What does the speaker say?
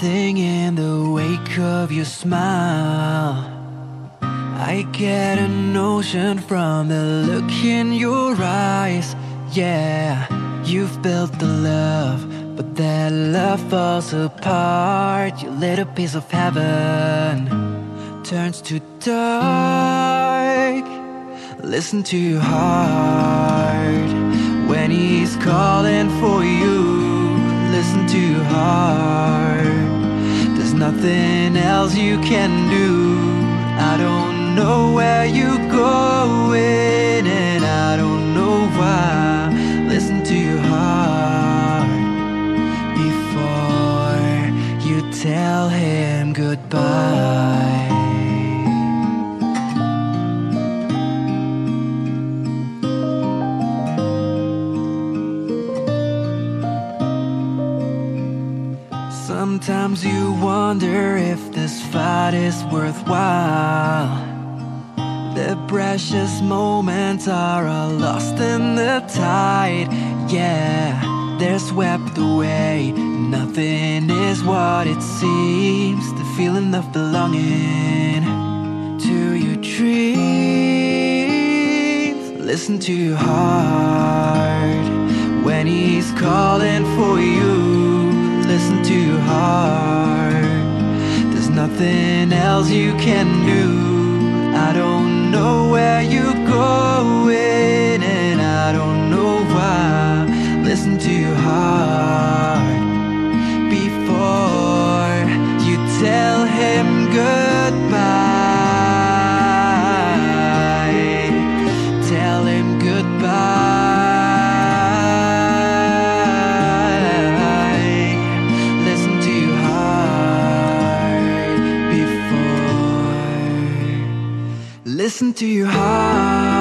something in the wake of your smile. I get a notion from the look in your eyes. Yeah, you've built the love, but that love falls apart. Your little piece of heaven turns to dark. Listen to your heart when he's calling for you. Listen to your heart. There's nothing else you can do. I don't know where you're going, and I don't know why. Listen to your heart before you tell him goodbye. Sometimes you wonder if this fight is worthwhile. The precious moments are all lost in the tide. Yeah, they're swept away. Nothing is what it seems. The feeling of belonging to your dreams. Listen to your heart when he's calling for you. Listen to your heart. There's nothing else you can do. I don't know where you're going, and I don't know why. Listen to your heart before you tell him goodbye. Tell him goodbye. Listen to your heart.